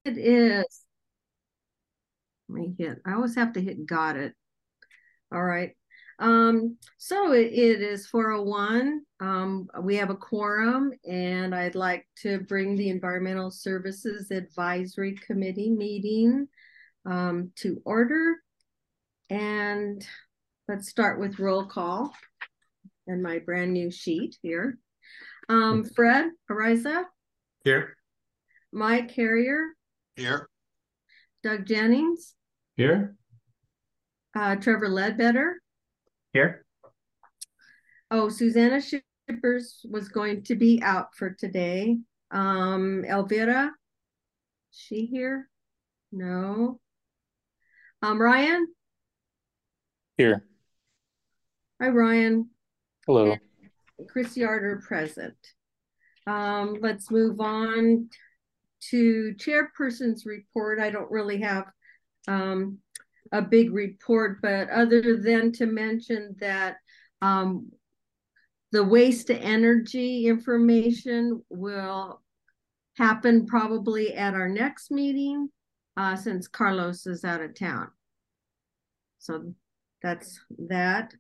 is, I always have to hit got it. All right. So it is 4:01. We have a quorum, and I'd like to bring the Environmental Services Advisory Committee meeting to order. And let's start with roll call and my brand new sheet here. Fred Ariza. Here. Mike Carrier. Here. Doug Jennings. Here. Trevor Ledbetter. Here. Oh, Susanna Shippers was going to be out for today. Elvira, she here? No. Ryan? Here. Hi, Ryan. Hello. And Chris Yarder present. Let's move on to chairperson's report. I don't really have a big report, but other than to mention that the waste to energy information will happen probably at our next meeting since Carlos is out of town. So that's that.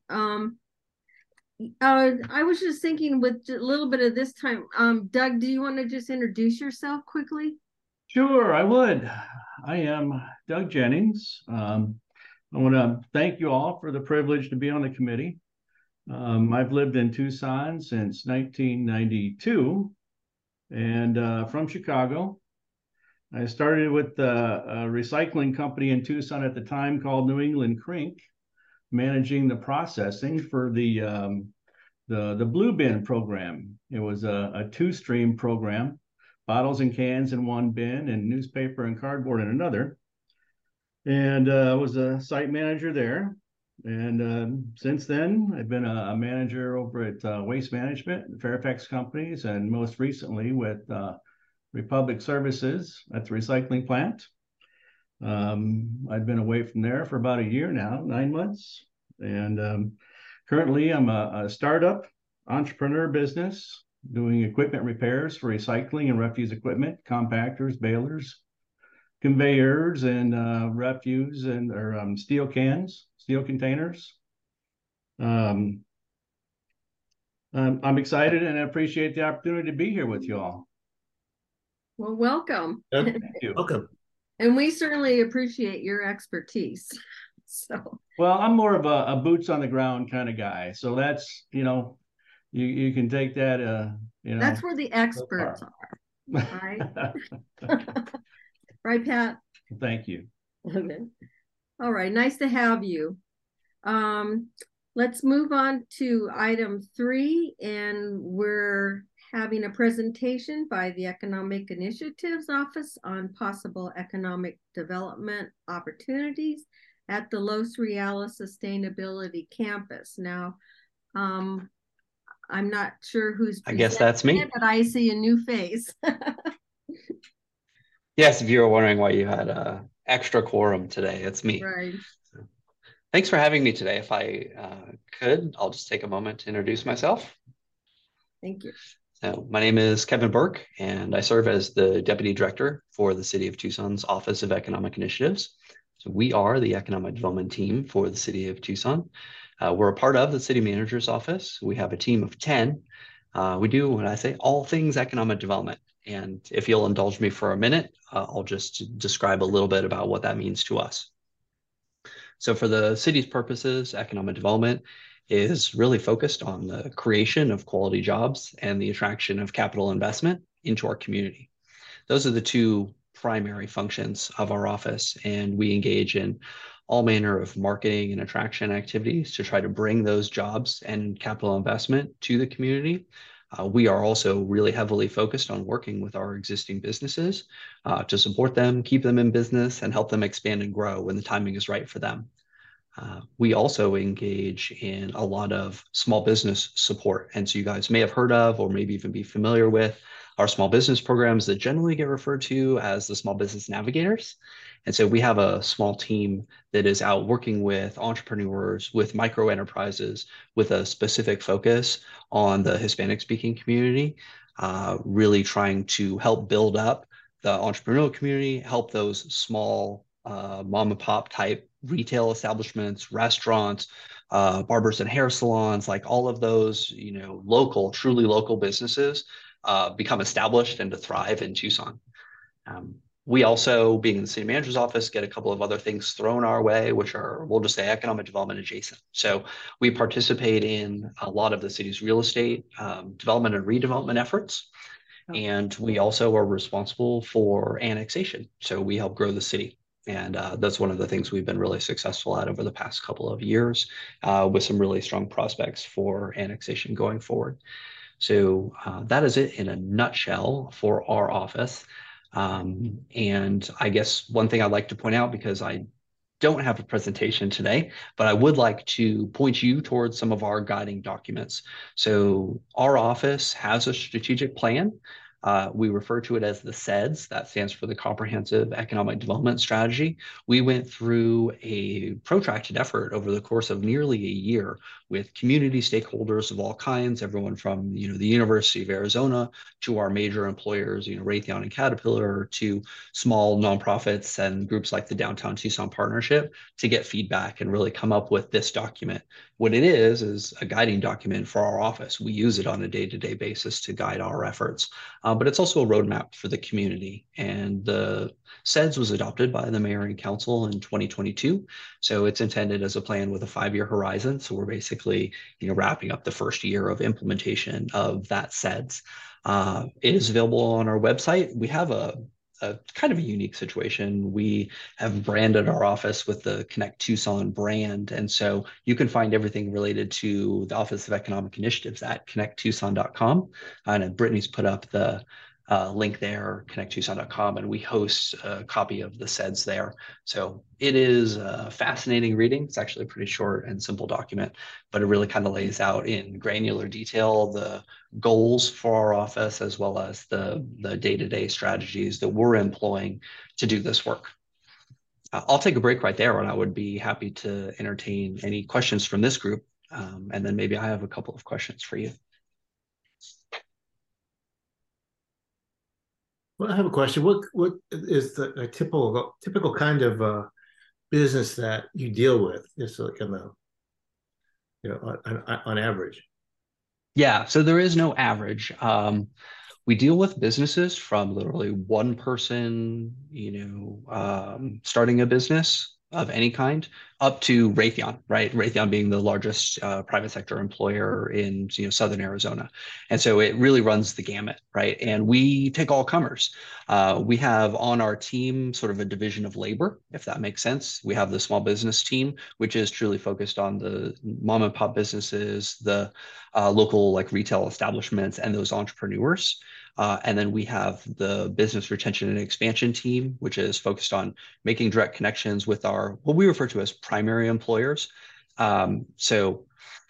I was just thinking with a little bit of this time, Doug, do you want to just introduce yourself quickly? Sure, I would. I am Doug Jennings. I want to thank you all for the privilege to be on the committee. I've lived in Tucson since 1992 and from Chicago. I started with a recycling company in Tucson at the time called New England Crink, managing the processing for the Blue Bin program. It was a two-stream program, bottles and cans in one bin and newspaper and cardboard in another. And I was a site manager there. And since then, I've been a manager over at Waste Management, Fairfax Companies, and most recently with Republic Services at the recycling plant. I've been away from there for about a year now, 9 months. And currently I'm a startup entrepreneur business doing equipment repairs for recycling and refuse equipment, compactors, balers, conveyors, and refuse and steel cans, steel containers. I'm excited and I appreciate the opportunity to be here with you all. Well, welcome. Thank you. Welcome. And we certainly appreciate your expertise. So, well, I'm more of a boots on the ground kind of guy. So that's, you can take that, that's where the experts are, right? Right, Pat? Thank you. Okay. All right. Nice to have you. Let's move on to item 3, and we're having a presentation by the Economic Initiatives Office on possible economic development opportunities at the Los Realis Sustainability Campus. Now, I'm not sure who's I guess that's me. but I see a new face. Yes, if you were wondering why you had an extra quorum today, it's me. Right. So, thanks for having me today. If I could, I'll just take a moment to introduce myself. Thank you. So my name is Kevin Burke, and I serve as the Deputy Director for the City of Tucson's Office of Economic Initiatives. So we are the Economic Development Team for the City of Tucson. We're a part of the City Manager's Office. We have a team of 10. We do, when I say, all things economic development. And if you'll indulge me for a minute, I'll just describe a little bit about what that means to us. So for the city's purposes, economic development is really focused on the creation of quality jobs and the attraction of capital investment into our community. Those are the two primary functions of our office, and we engage in all manner of marketing and attraction activities to try to bring those jobs and capital investment to the community. We are also really heavily focused on working with our existing businesses to support them, keep them in business, and help them expand and grow when the timing is right for them. We also engage in a lot of small business support. And so you guys may have heard of, or maybe even be familiar with, our small business programs that generally get referred to as the Small Business Navigators. And so we have a small team that is out working with entrepreneurs, with micro enterprises, with a specific focus on the Hispanic speaking community, really trying to help build up the entrepreneurial community, help those small mom and pop type retail establishments, restaurants, barbers and hair salons, like all of those, local, truly local businesses become established and to thrive in Tucson. We also, being in the city manager's office, get a couple of other things thrown our way, which are, we'll just say, economic development adjacent. So we participate in a lot of the city's real estate development and redevelopment efforts. And we also are responsible for annexation. So we help grow the city. And that's one of the things we've been really successful at over the past couple of years, with some really strong prospects for annexation going forward. So that is it in a nutshell for our office. And I guess one thing I'd like to point out, because I don't have a presentation today, but I would like to point you towards some of our guiding documents. So our office has a strategic plan. We refer to it as the CEDS. That stands for the Comprehensive Economic Development Strategy. We went through a protracted effort over the course of nearly a year with community stakeholders of all kinds, everyone from the University of Arizona to our major employers, Raytheon and Caterpillar, to small nonprofits and groups like the Downtown Tucson Partnership, to get feedback and really come up with this document. What it is a guiding document for our office. We use it on a day-to-day basis to guide our efforts, but it's also a roadmap for the community. And the CEDS was adopted by the mayor and council in 2022. So it's intended as a plan with a 5-year horizon. So we're basically, wrapping up the first year of implementation of that CEDS. It is available on our website. We have a kind of a unique situation. We have branded our office with the Connect Tucson brand. And so you can find everything related to the Office of Economic Initiatives at connecttucson.com. And Brittany's put up the link there, connecttucson.com, and we host a copy of the CEDS there. So it is a fascinating reading. It's actually a pretty short and simple document, but it really kind of lays out in granular detail the goals for our office, as well as the day-to-day strategies that we're employing to do this work. I'll take a break right there, and I would be happy to entertain any questions from this group. And then maybe I have a couple of questions for you. Well, I have a question. What is a typical kind of business that you deal with? Just like on average. Yeah, so there is no average. We deal with businesses from literally one person, starting a business of any kind, up to Raytheon, right? Raytheon being the largest private sector employer in Southern Arizona. And so it really runs the gamut, right? And we take all comers. We have on our team sort of a division of labor, if that makes sense. We have the small business team, which is truly focused on the mom and pop businesses, the local like retail establishments, and those entrepreneurs. And then we have the business retention and expansion team, which is focused on making direct connections with our, what we refer to as primary employers. So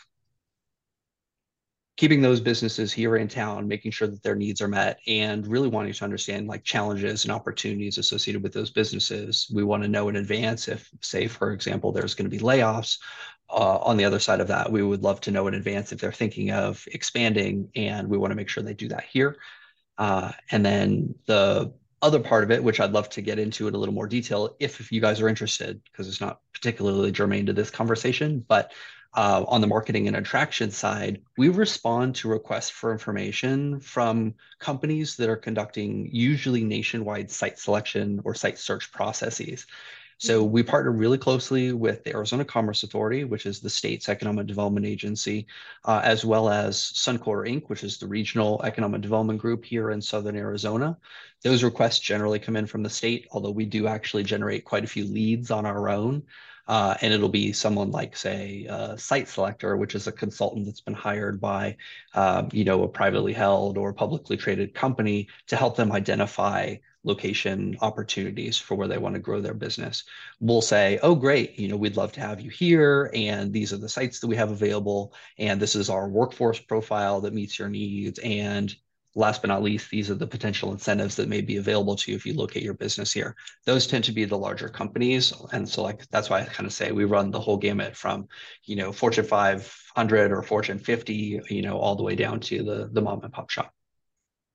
keeping those businesses here in town, making sure that their needs are met, and really wanting to understand like challenges and opportunities associated with those businesses. We want to know in advance if, say, for example, there's going to be layoffs. On the other side of that, we would love to know in advance if they're thinking of expanding, and we want to make sure they do that here. And then the other part of it, which I'd love to get into in a little more detail, if you guys are interested, because it's not particularly germane to this conversation, but on the marketing and attraction side, we respond to requests for information from companies that are conducting usually nationwide site selection or site search processes. So we partner really closely with the Arizona Commerce Authority, which is the state's economic development agency, as well as Suncor Inc., which is the regional economic development group here in Southern Arizona. Those requests generally come in from the state, although we do actually generate quite a few leads on our own. And it'll be someone like, say, Site Selector, which is a consultant that's been hired by, a privately held or publicly traded company to help them identify location opportunities for where they want to grow their business. We'll say, oh, great, we'd love to have you here, and these are the sites that we have available, and this is our workforce profile that meets your needs, and last but not least, these are the potential incentives that may be available to you if you locate your business here. Those tend to be the larger companies, and so that's why I kind of say we run the whole gamut from Fortune 500 or Fortune 50, all the way down to the mom and pop shop.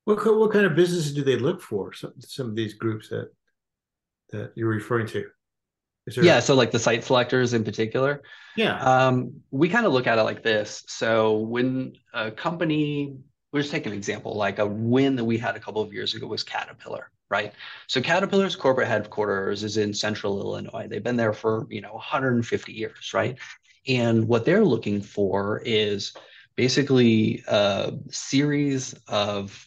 What kind of businesses do they look for? Some of these groups that you're referring to. Is there? Yeah, so like the site selectors in particular, Yeah. we kind of look at it like this. So when a company, we'll just take an example, like a win that we had a couple of years ago was Caterpillar, right? So Caterpillar's corporate headquarters is in central Illinois. They've been there for, 150 years, right? And what they're looking for is basically a series of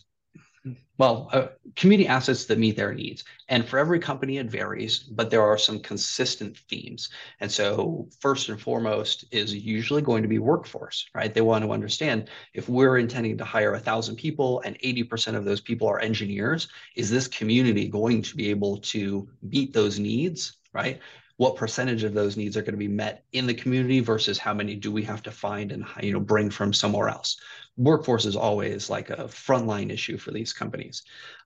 community assets that meet their needs. And for every company, it varies, but there are some consistent themes. And so, first and foremost, is usually going to be workforce, right? They want to understand if we're intending to hire 1,000 people and 80% of those people are engineers, is this community going to be able to meet those needs, right? What percentage of those needs are going to be met in the community versus how many do we have to find and bring from somewhere else? Workforce is always like a frontline issue for these companies.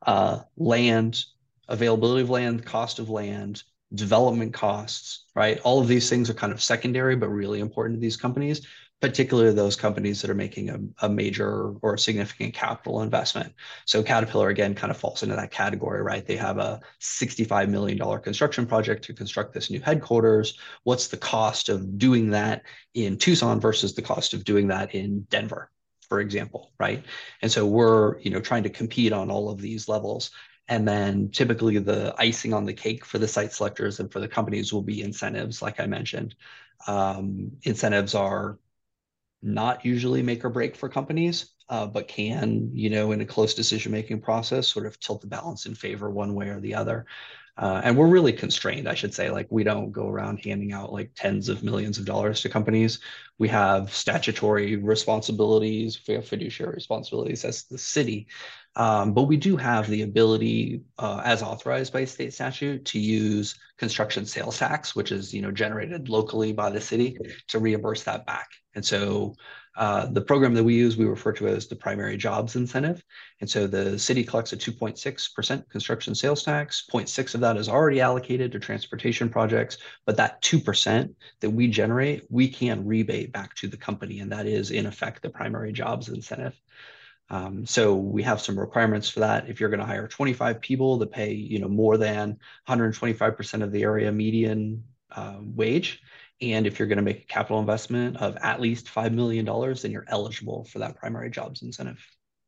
Land, availability of land, cost of land, development costs, right? All of these things are kind of secondary, but really important to these companies, particularly those companies that are making a major or significant capital investment. So Caterpillar, again, kind of falls into that category, right? They have a $65 million construction project to construct this new headquarters. What's the cost of doing that in Tucson versus the cost of doing that in Denver, for example, right? And so we're, trying to compete on all of these levels. And then typically the icing on the cake for the site selectors and for the companies will be incentives, like I mentioned. Incentives are not usually make or break for companies, but can, in a close decision-making process, sort of tilt the balance in favor one way or the other. And we're really constrained, I should say. Like, we don't go around handing out like tens of millions of dollars to companies. We have statutory responsibilities, we have fiduciary responsibilities as the city. But we do have the ability, as authorized by state statute, to use construction sales tax, which is generated locally by the city, to reimburse that back. And so the program that we use, we refer to as the primary jobs incentive. And so the city collects a 2.6% construction sales tax. 0.6 of that is already allocated to transportation projects, but that 2% that we generate, we can rebate back to the company. And that is, in effect, the primary jobs incentive. So we have some requirements for that. If you're going to hire 25 people that pay, more than 125% of the area median wage, and if you're going to make a capital investment of at least $5 million, then you're eligible for that primary jobs incentive.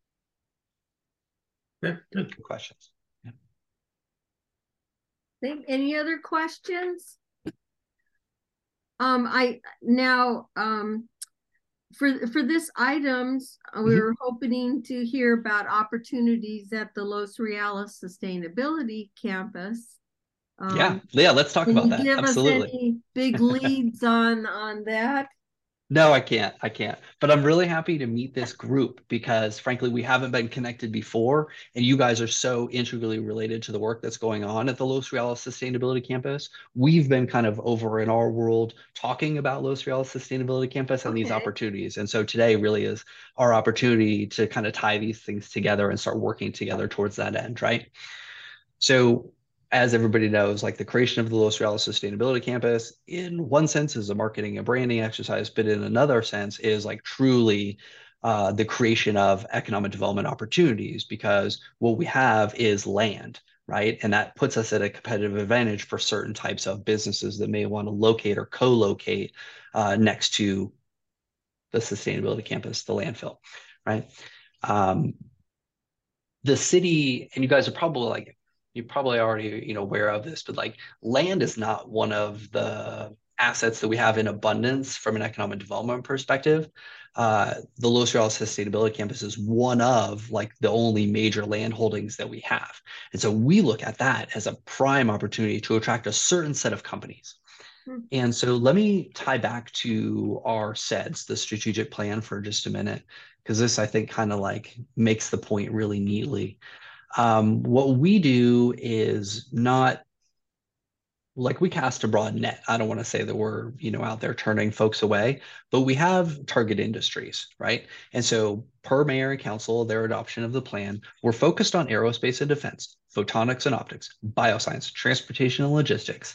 Yeah, good questions. Yeah. Any other questions? For this items, we were hoping to hear about opportunities at the Los Realis Sustainability Campus. Yeah, let's talk about that. Can you give Absolutely. us any big leads on that? No, I can't. But I'm really happy to meet this group because, frankly, we haven't been connected before, and you guys are so integrally related to the work that's going on at the Los Realis Sustainability Campus. We've been kind of over in our world talking about Los Realis Sustainability Campus and these opportunities. And so today really is our opportunity to kind of tie these things together and start working together towards that end, right? So, as everybody knows, like, the creation of the Los Realis Sustainability Campus, in one sense, is a marketing and branding exercise, but in another sense is like truly the creation of economic development opportunities, because what we have is land, right? And that puts us at a competitive advantage for certain types of businesses that may want to locate or co-locate next to the sustainability campus, the landfill, right? The city, and you guys are probably you're probably already aware of this, but like, land is not one of the assets that we have in abundance from an economic development perspective. The Los Realis Sustainability Campus is one of like the only major land holdings that we have. And so we look at that as a prime opportunity to attract a certain set of companies. And so let me tie back to our SEDS, the strategic plan, for just a minute, because this, I think, kind of like makes the point really neatly. What we do is not like we cast a broad net. I don't want to say that we're, out there turning folks away, but we have target industries, right? And so per Mayor and Council, their adoption of the plan, we're focused on aerospace and defense, photonics and optics, bioscience, transportation and logistics,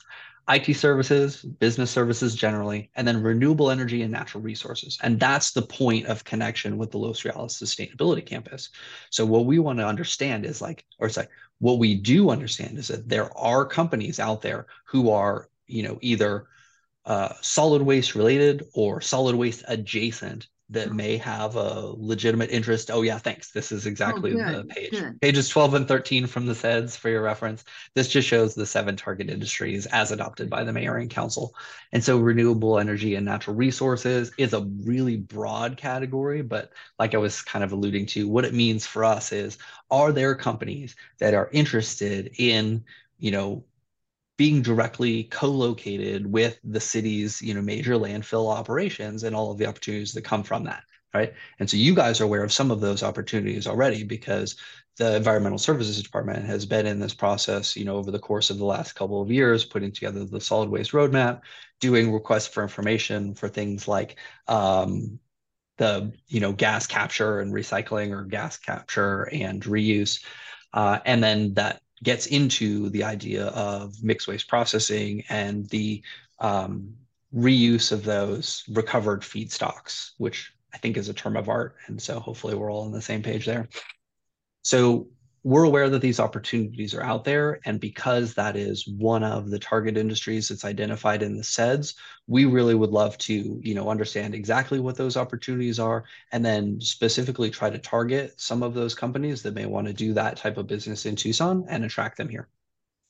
IT services, business services generally, and then renewable energy and natural resources. And that's the point of connection with the Los Reales Sustainability Campus. So what we want to understand is what we do understand is that there are companies out there who are, either solid waste related or solid waste adjacent that may have a legitimate interest. Oh yeah, thanks. This is exactly the page. Good. Pages 12 and 13 from the CEDS for your reference. This just shows the 7 target industries as adopted by the mayor and council. And so renewable energy and natural resources is a really broad category, but like I was kind of alluding to, what it means for us is, are there companies that are interested in, being directly co-located with the city's, major landfill operations and all of the opportunities that come from that, right? And so you guys are aware of some of those opportunities already because the Environmental Services Department has been in this process, over the course of the last couple of years, putting together the solid waste roadmap, doing requests for information for things like the gas capture and recycling, or gas capture and reuse, and then that gets into the idea of mixed waste processing and the reuse of those recovered feedstocks, which I think is a term of art. And so hopefully we're all on the same page there. So we're aware that these opportunities are out there. And because that is one of the target industries that's identified in the CEDS, we really would love to, understand exactly what those opportunities are, and then specifically try to target some of those companies that may want to do that type of business in Tucson and attract them here.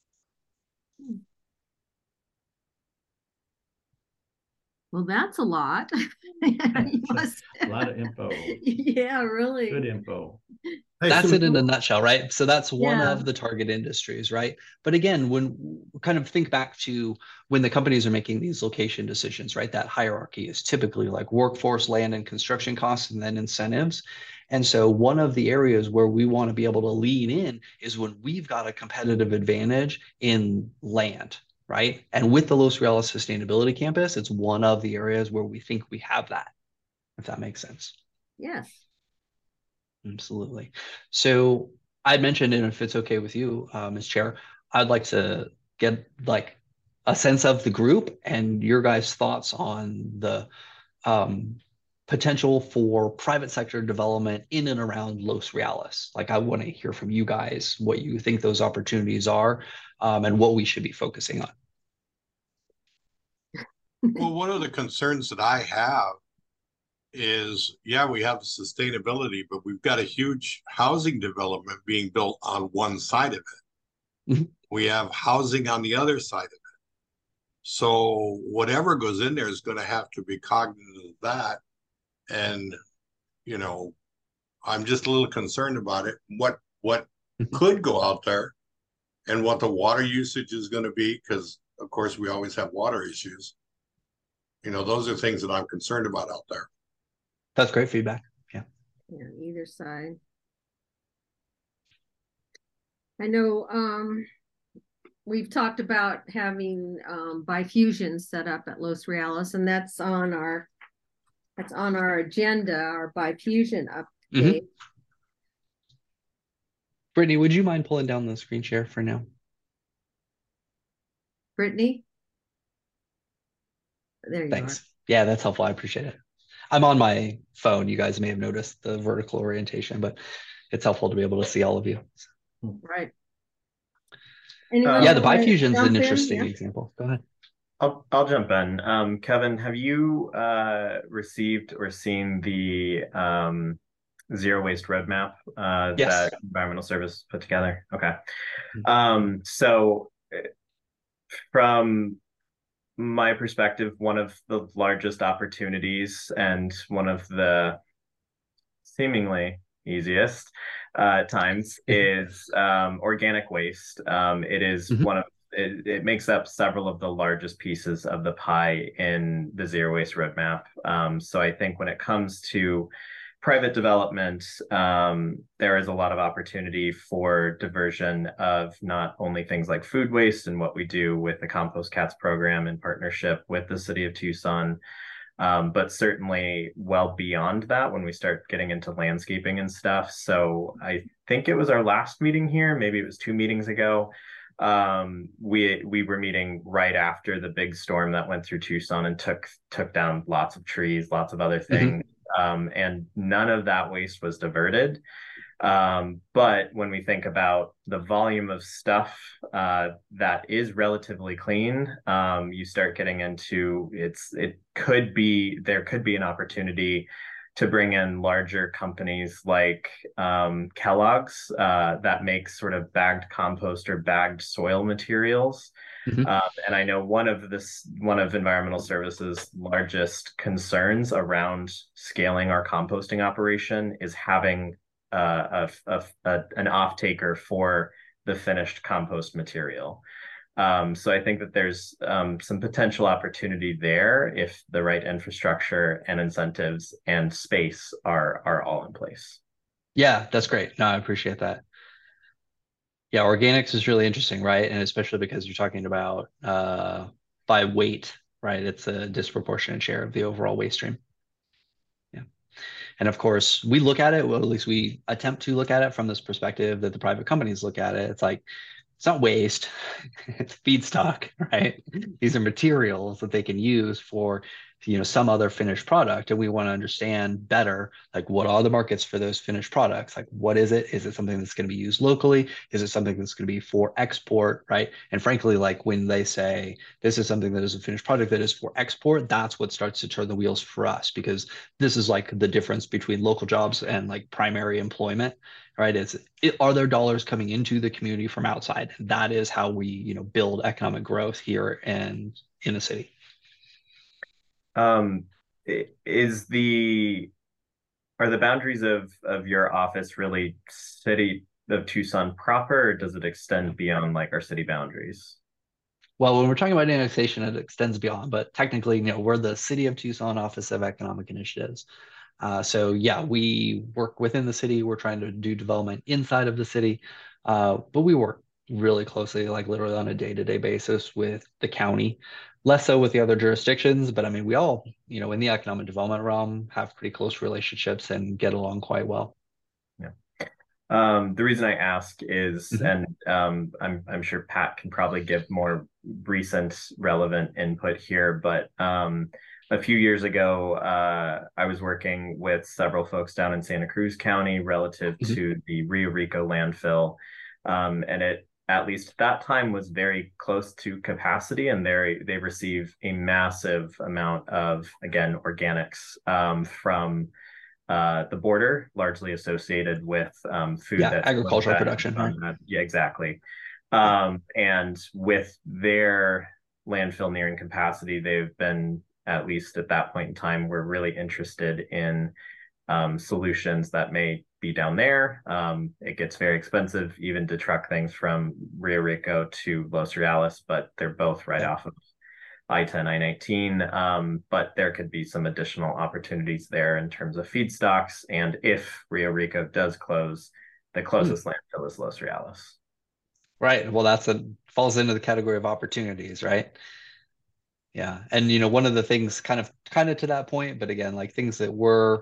Well, that's a lot. A lot of info. Yeah, really. Good info. That's it in a nutshell, right? So that's one of the target industries, right? But again, when we kind of think back to when the companies are making these location decisions, right? That hierarchy is typically like workforce, land, and construction costs, and then incentives. And so one of the areas where we want to be able to lean in is when we've got a competitive advantage in land, right? And with the Los Reales Sustainability Campus, it's one of the areas where we think we have that, if that makes sense. Yes. Absolutely. So I'd mentioned, and if it's okay with you, Ms. Chair, I'd like to get a sense of the group and your guys' thoughts on the potential for private sector development in and around Los Reales. I want to hear from you guys what you think those opportunities are, and what we should be focusing on. Well, one of the concerns that I have is, yeah, we have sustainability, but we've got a huge housing development being built on one side of it. Mm-hmm. We have housing on the other side of it. So whatever goes in there is going to have to be cognizant of that. And, I'm just a little concerned about it. What could go out there and what the water usage is going to be, because of course we always have water issues. Those are things that I'm concerned about out there. That's great feedback. Yeah. Yeah, either side. I know we've talked about having Bifusion set up at Los Reales, and that's on our agenda, our Bifusion update. Mm-hmm. Brittany, would you mind pulling down the screen share for now? Brittany? There you Thanks. are. Yeah, that's helpful. I appreciate it. I'm on my phone. You guys may have noticed the vertical orientation, but it's helpful to be able to see all of you. Right. Yeah, the Bifusion is an interesting example. Go ahead. I'll jump in. Kevin, have you received or seen the zero waste roadmap Yes. that Environmental Service put together? Okay. So from my perspective, one of the largest opportunities and one of the seemingly easiest times is organic waste. It is it makes up several of the largest pieces of the pie in the zero waste roadmap. So I think when it comes to private development, there is a lot of opportunity for diversion of not only things like food waste and what we do with the Compost Cats program in partnership with the city of Tucson, but certainly well beyond that when we start getting into landscaping and stuff. So I think it was our last meeting here, maybe it was 2 meetings ago, we were meeting right after the big storm that went through Tucson and took down lots of trees, lots of other things. And none of that waste was diverted. But when we think about the volume of stuff that is relatively clean, you start getting into there could be an opportunity to bring in larger companies like Kellogg's that makes sort of bagged compost or bagged soil materials. And I know one of Environmental Services' largest concerns around scaling our composting operation is having an off-taker for the finished compost material. So I think that there's some potential opportunity there if the right infrastructure and incentives and space are all in place. Yeah, that's great. No, I appreciate that. Yeah, organics is really interesting, right? And especially because you're talking about by weight, right? It's a disproportionate share of the overall waste stream. Yeah. And of course, we look at it, well, at least we attempt to look at it from this perspective that the private companies look at it. It's like, it's not waste, it's feedstock, right? These are materials that they can use for, some other finished product. And we want to understand better, like, what are the markets for those finished products? Like, what is it? Is it something that's going to be used locally? Is it something that's going to be for export, right? And frankly, like when they say this is something that is a finished product that is for export, that's what starts to turn the wheels for us, because this is like the difference between local jobs and like primary employment, right? Are there dollars coming into the community from outside? That is how we, build economic growth here and in the city. Are the boundaries of your office really city of Tucson proper, or does it extend beyond like our city boundaries? Well, when we're talking about annexation, it extends beyond, but technically, we're the City of Tucson Office of Economic Initiatives. So yeah, we work within the city. We're trying to do development inside of the city, but we work really closely, like literally on a day-to-day basis with the county, less so with the other jurisdictions. But I mean, we all, in the economic development realm, have pretty close relationships and get along quite well. Yeah. The reason I ask is, and I'm sure Pat can probably give more recent relevant input here, but a few years ago, I was working with several folks down in Santa Cruz County relative to the Rio Rico landfill. And it, at least at that time, was very close to capacity, and they receive a massive amount of, again, organics from the border, largely associated with food. Yeah, agricultural production. Right? Yeah, exactly. And with their landfill nearing capacity, they've been, at least at that point in time, we're really interested in solutions that may be down there. It gets very expensive even to truck things from Rio Rico to Los Reales, but they're both right off of I-10, I-19. But there could be some additional opportunities there in terms of feedstocks. And if Rio Rico does close, the closest landfill is Los Reales. Right. Well, falls into the category of opportunities, right? Yeah. And, one of the things kind of to that point, but again, like things that we're,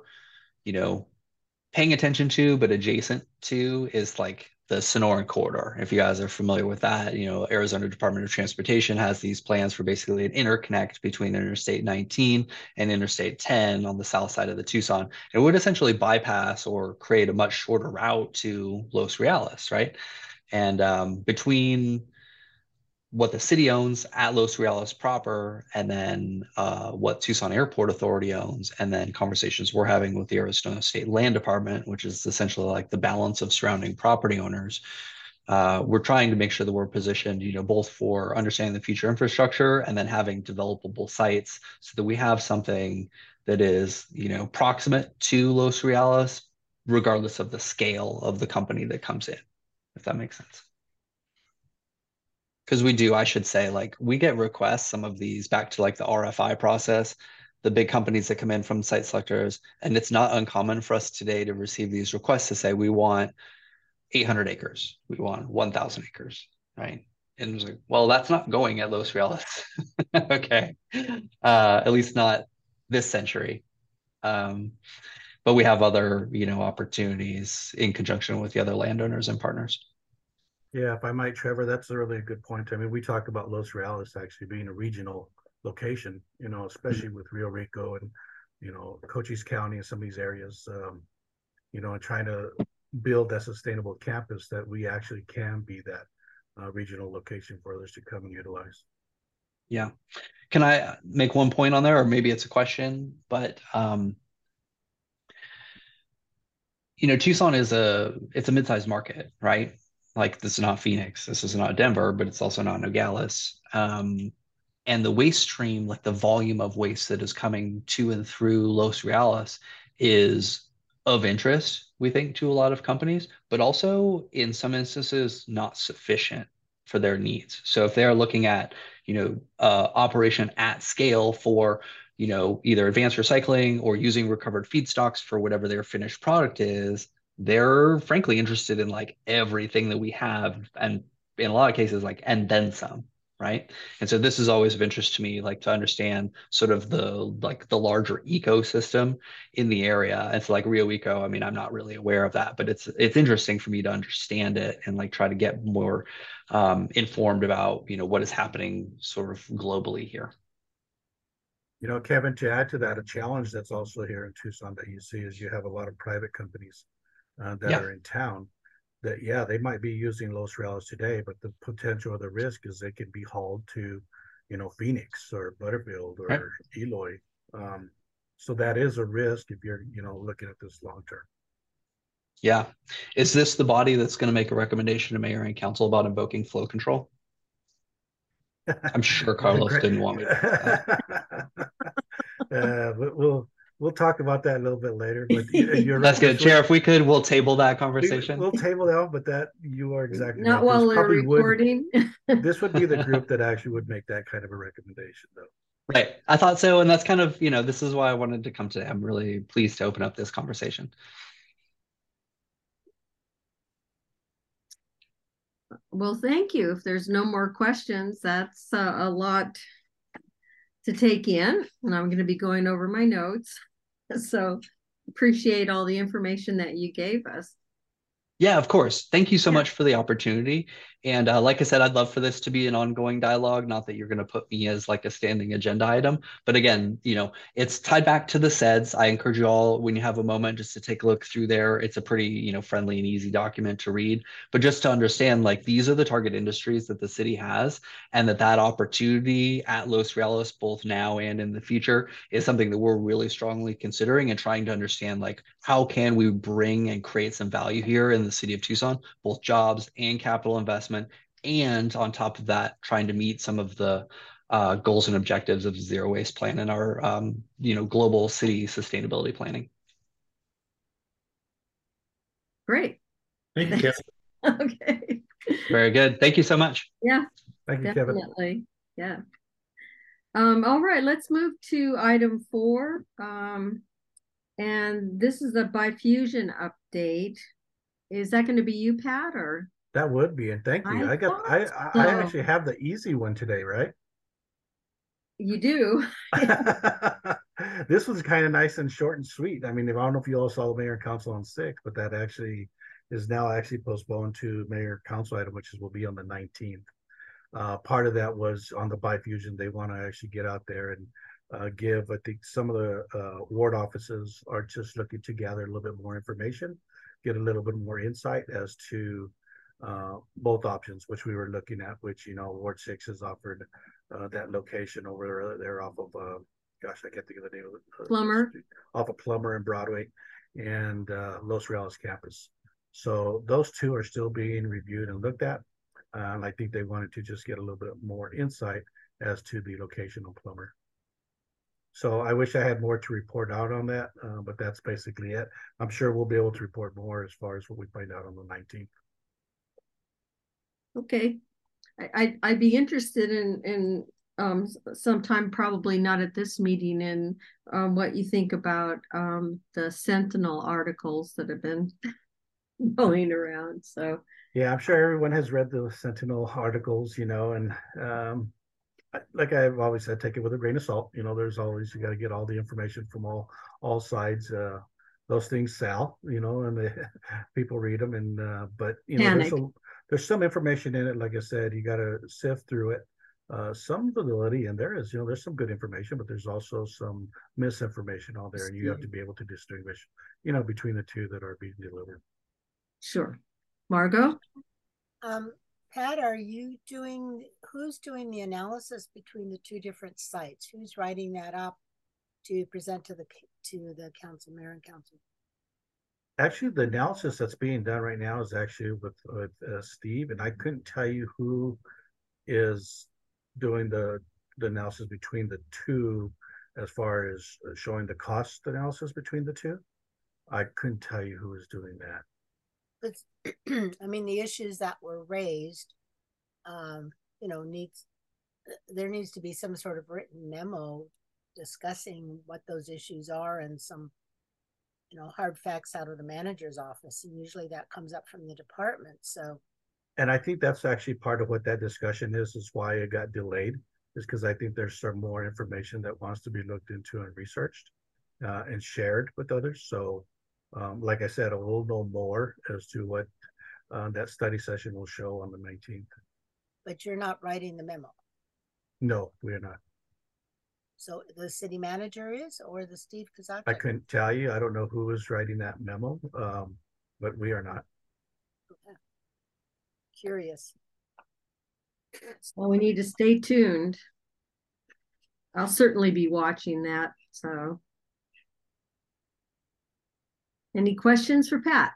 paying attention to, but adjacent to, is like the Sonoran Corridor. If you guys are familiar with that, Arizona Department of Transportation has these plans for basically an interconnect between Interstate 19 and Interstate 10 on the south side of the Tucson. It would essentially bypass or create a much shorter route to Los Reales, right? And between what the city owns at Los Reales proper, and then what Tucson Airport Authority owns, and then conversations we're having with the Arizona State Land Department, which is essentially like the balance of surrounding property owners. We're trying to make sure that we're positioned, both for understanding the future infrastructure and then having developable sites so that we have something that is, proximate to Los Reales, regardless of the scale of the company that comes in, if that makes sense. Because I should say, like, we get requests, some of these back to like the RFI process, the big companies that come in from site selectors. And it's not uncommon for us today to receive these requests to say, we want 800 acres. We want 1,000 acres, right? And it's like, well, that's not going at Los Reales. Okay. At least not this century. But we have other, opportunities in conjunction with the other landowners and partners. Yeah, if I might, Trevor, that's a really good point. I mean, we talked about Los Reales actually being a regional location, especially with Rio Rico and, Cochise County and some of these areas, and trying to build that sustainable campus that we actually can be that regional location for others to come and utilize. Yeah. Can I make one point on there, or maybe it's a question, but Tucson is it's a mid-sized market, right? Like, this is not Phoenix, this is not Denver, but it's also not Nogales. And the waste stream, like the volume of waste that is coming to and through Los Reales, is of interest, we think, to a lot of companies, but also in some instances not sufficient for their needs. So if they're looking at, operation at scale for, either advanced recycling or using recovered feedstocks for whatever their finished product is, they're frankly interested in like everything that we have, and in a lot of cases, like, and then some, right? And so this is always of interest to me, like, to understand sort of the larger ecosystem in the area. And so like Rio Eco, I mean, I'm not really aware of that, but it's interesting for me to understand it and like try to get more informed about, what is happening sort of globally here. Kevin, to add to that, a challenge that's also here in Tucson that you see is you have a lot of private companies that Yeah. are in town that, yeah, they might be using Los Reales today, but the potential of the risk is they could be hauled to, Phoenix or Butterfield or Right. Eloy. So that is a risk if you're, looking at this long term. Yeah. Is this the body that's going to make a recommendation to mayor and council about invoking flow control? I'm sure Carlos didn't want me to. We'll talk about that a little bit later. But you're That's right. good, Chair. If we could, we'll table that conversation. We'll table that, but that you are exactly Not right. while we're recording. This would be the group that actually would make that kind of a recommendation, though. Right. I thought so. And that's kind of, this is why I wanted to come today. I'm really pleased to open up this conversation. Well, thank you. If there's no more questions, that's a lot to take in, and I'm going to be going over my notes. So appreciate all the information that you gave us. Yeah, of course. Thank you so much for the opportunity. And like I said, I'd love for this to be an ongoing dialogue, not that you're going to put me as like a standing agenda item. But again, it's tied back to the SEDS. I encourage you all, when you have a moment, just to take a look through there. It's a pretty, friendly and easy document to read. But just to understand, like, these are the target industries that the city has, and that opportunity at Los Reales, both now and in the future, is something that we're really strongly considering and trying to understand, like, how can we bring and create some value here in the city of Tucson, both jobs and capital investment, and on top of that, trying to meet some of the goals and objectives of zero waste plan and our global city sustainability planning. Great. Thank you, Kevin. Okay. Very good. Thank you so much. Yeah. Thank you, Definitely. Kevin. Yeah. All right, let's move to item 4. And this is a Bifusion update. Is that going to be you, Pat, or? That would be, and thank you. I actually have the easy one today, right? You do. This was kind of nice and short and sweet. I mean, I don't know if you all saw the mayor and council on 6th, but that actually is now actually postponed to mayor council item, which will be on the 19th. Part of that was on the Bifusion. They want to actually get out there and give, I think some of the ward offices are just looking to gather a little bit more information, get a little bit more insight as to both options, which we were looking at, which, Ward 6 has offered that location over there off of, gosh, I can't think of the name of it. Plummer. Off of Plummer and Broadway and Los Reales campus. So those two are still being reviewed and looked at. And I think they wanted to just get a little bit more insight as to the location on Plummer. So I wish I had more to report out on that, but that's basically it. I'm sure we'll be able to report more as far as what we find out on the 19th. Okay. I'd be interested in sometime, probably not at this meeting, in what you think about the Sentinel articles that have been going around. So yeah, I'm sure everyone has read the Sentinel articles, and like I've always said, take it with a grain of salt. There's always, you got to get all the information from all sides. Those things sell, and people read them, and but there's some information in it. Like I said, you got to sift through it. Some validity in there is, there's some good information, but there's also some misinformation on there, and you have to be able to distinguish, between the two that are being delivered. Sure. Margot? Pat, who's doing the analysis between the two different sites? Who's writing that up to present to the council, mayor and council? Actually, the analysis that's being done right now is actually with Steve, and I couldn't tell you who is doing the analysis between the two as far as showing the cost analysis between the two. I couldn't tell you who is doing that. But I mean, the issues that were raised, there needs to be some sort of written memo discussing what those issues are, and some hard facts out of the manager's office, and usually that comes up from the department. So, and I think that's actually part of what that discussion is why it got delayed, is because I think there's some more information that wants to be looked into and researched and shared with others. So like I said, we'll know more as to what that study session will show on the 19th. But you're not writing the memo? No, we're not. So the city manager is, or the Steve Kozak? I couldn't tell you. I don't know who is writing that memo, but we are not. Okay. Curious. Well, we need to stay tuned. I'll certainly be watching that. So, any questions for Pat?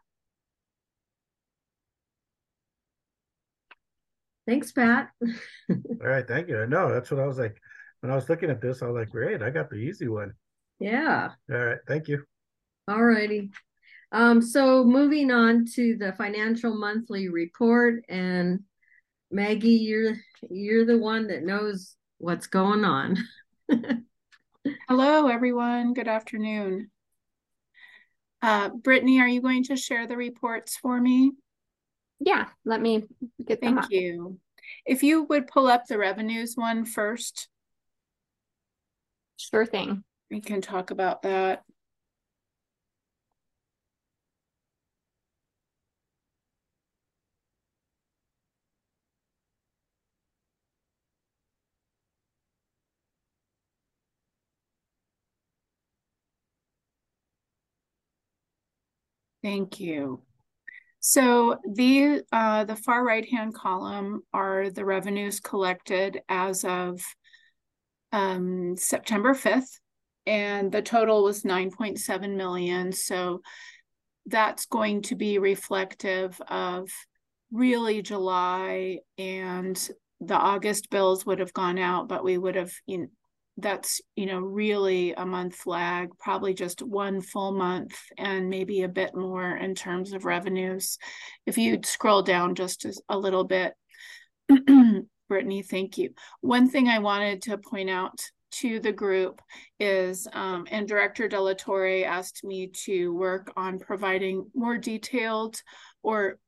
Thanks, Pat. All right, thank you. No, that's what I was like. When I was looking at this, I was like, great, I got the easy one. Yeah. All right, thank you. All righty. So moving on to the financial monthly report, and Maggie, you're the one that knows what's going on. Hello, everyone. Good afternoon. Brittany, are you going to share the reports for me? Yeah, let me get them up. Thank you. If you would pull up the revenues one first. Sure thing. We can talk about that. Thank you. So the far right-hand column are the revenues collected as of September 5th, and the total was 9.7 million. So that's going to be reflective of really July, and the August bills would have gone out, but we would have, that's, really a month lag, probably just one full month and maybe a bit more in terms of revenues. If you'd scroll down just a little bit, Brittany, thank you. One thing I wanted to point out to the group is, and Director De La Torre asked me to work on providing more detailed or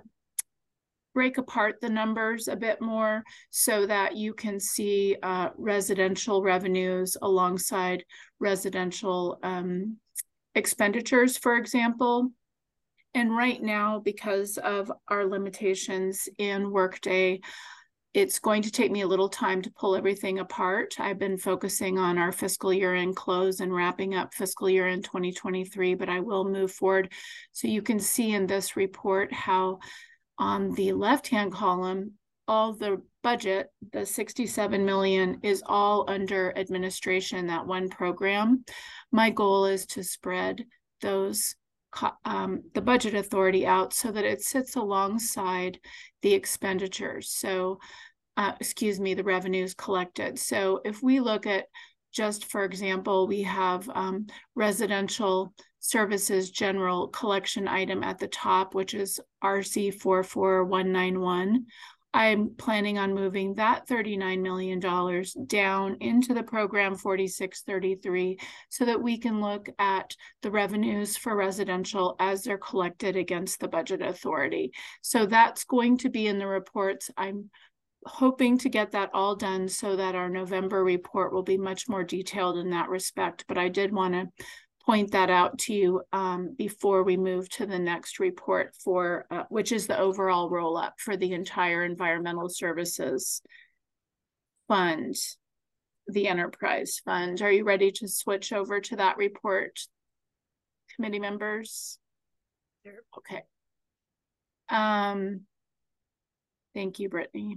break apart the numbers a bit more so that you can see residential revenues alongside residential expenditures, for example. And right now, because of our limitations in Workday, it's going to take me a little time to pull everything apart. I've been focusing on our fiscal year end close and wrapping up fiscal year end 2023, but I will move forward. So you can see in this report how on the left-hand column, all the budget, the 67 million, is all under administration, that one program. My goal is to spread those the budget authority out so that it sits alongside the expenditures. So, the revenues collected. So if we look at, just for example, we have residential services general collection item at the top, which is RC 44191. I'm planning on moving that $39 million down into the program 4633 so that we can look at the revenues for residential as they're collected against the budget authority. So that's going to be in the reports. I'm hoping to get that all done so that our November report will be much more detailed in that respect. But I did want to point that out to you before we move to the next report for which is the overall roll up for the entire environmental services fund, the enterprise fund. Are you ready to switch over to that report, committee members? Sure. Okay. Thank you, Brittany.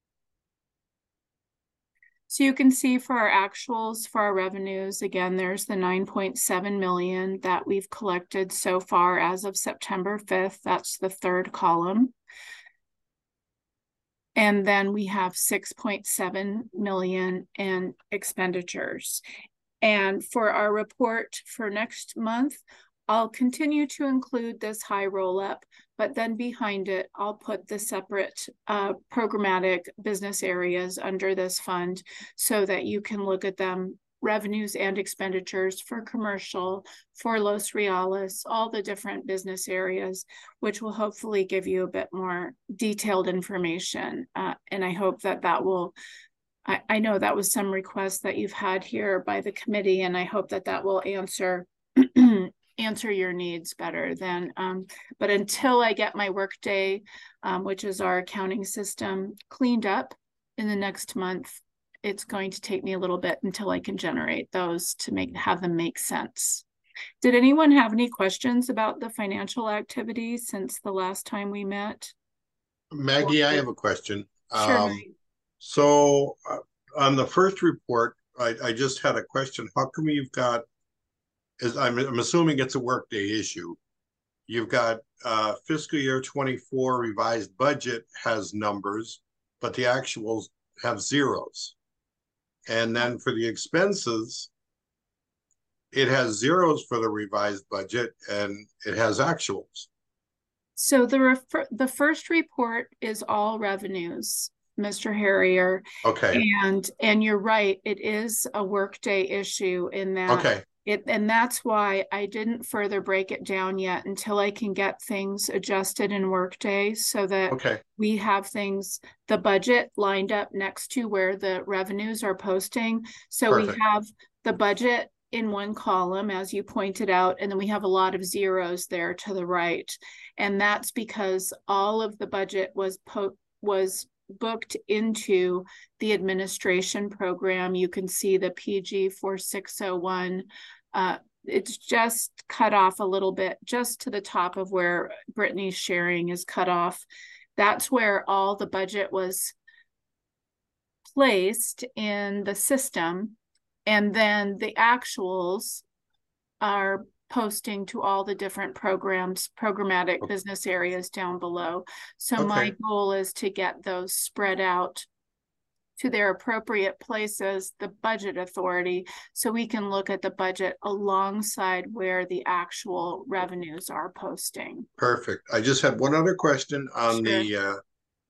So you can see for our actuals, for our revenues, again, there's the 9.7 million that we've collected so far as of September 5th. That's the third column. And then we have 6.7 million in expenditures. And for our report for next month, I'll continue to include this high roll up, but then behind it, I'll put the separate programmatic business areas under this fund so that you can look at them, revenues and expenditures for commercial, for Los Reales, all the different business areas, which will hopefully give you a bit more detailed information. And I hope that that will, I know that was some requests that you've had here by the committee, and I hope that that will answer answer your needs better than, but until I get my Workday, which is our accounting system, cleaned up in the next month, it's going to take me a little bit until I can generate those to have them make sense. Did anyone have any questions about the financial activities since the last time we met? Maggie, I have a question. Sure. So on the first report, I just had a question. How come you've got, I'm assuming it's a Workday issue. You've got fiscal year 24 revised budget has numbers, but the actuals have zeros. And then for the expenses, it has zeros for the revised budget and it has actuals. So the first report is all revenues, Mr. Harrier. Okay. And you're right, it is a Workday issue in that. Okay. And that's why I didn't further break it down yet until I can get things adjusted in Workday so that we have things, the budget lined up next to where the revenues are posting. So we have the budget in one column, as you pointed out, and then we have a lot of zeros there to the right. And that's because all of the budget was booked into the administration program. You can see the PG 4601. It's just cut off a little bit, just to the top of where Brittany's sharing is cut off. That's where all the budget was placed in the system. And then the actuals are posting to all the different programs, programmatic business areas down below. So my goal is to get those spread out to their appropriate places, the budget authority, so we can look at the budget alongside where the actual revenues are posting. Perfect. I just had one other question on the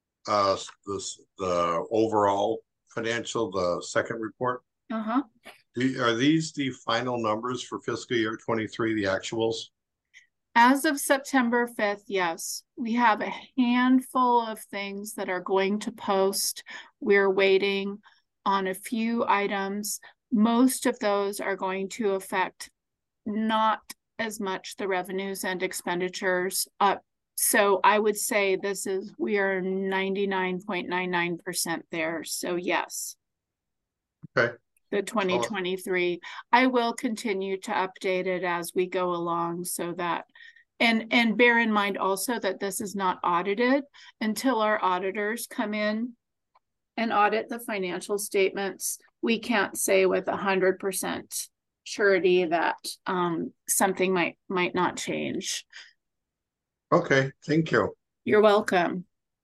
overall financial, the second report. Are these the final numbers for fiscal year 23, the actuals? As of September 5th, yes. We have a handful of things that are going to post. We're waiting on a few items. Most of those are going to affect not as much the revenues and expenditures. So I would say we are 99.99% there. So yes. Okay. The 2023. I will continue to update it as we go along so that, and bear in mind also that this is not audited until our auditors come in and audit the financial statements. We can't say with 100% surety that something might not change. Okay, thank you. You're welcome.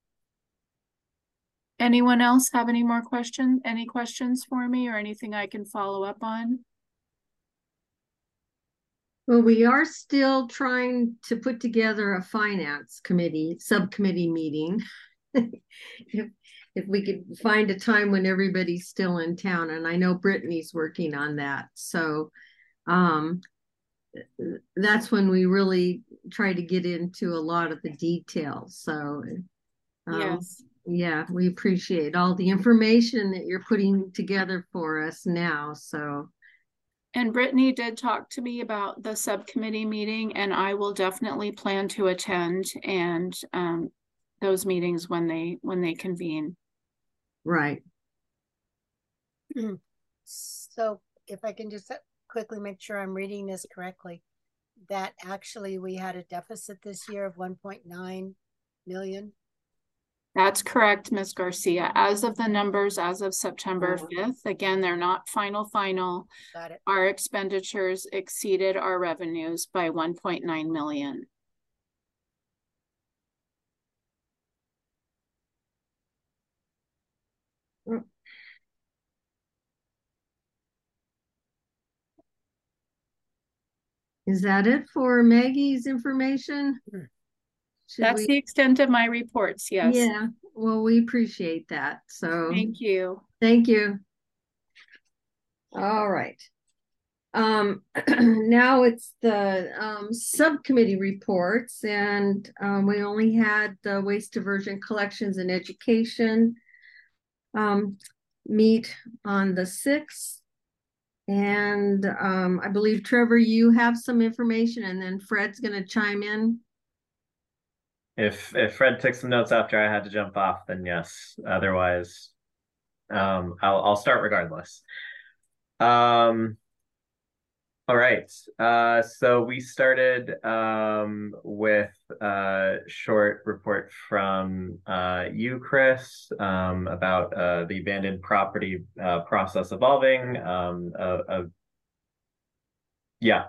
Anyone else have any more questions? Any questions for me or anything I can follow up on? Well, we are still trying to put together a finance committee, subcommittee meeting. if we could find a time when everybody's still in town, and I know Brittany's working on that. So that's when we really try to get into a lot of the details. So yes. Yeah, we appreciate all the information that you're putting together for us now. So And Brittany did talk to me about the subcommittee meeting, and I will definitely plan to attend and those meetings when they convene. Right. So if I can just quickly make sure I'm reading this correctly, that actually we had a deficit this year of 1.9 million. That's correct, Ms. Garcia. As of the numbers as of September 5th, again, they're not final. Got it. Our expenditures exceeded our revenues by 1.9 million. Is that it for Maggie's information? That's the extent of my reports, yes. Yeah, well, we appreciate that. So thank you. Thank you. All right. Now it's the subcommittee reports, and we only had the waste diversion, collections, and education meet on the 6th. And I believe, Trevor, you have some information, and then Fred's going to chime in. If Fred took some notes after I had to jump off, then yes. Otherwise, I'll start regardless. All right. So we started with a short report from you, Chris, about the abandoned property process evolving. Yeah.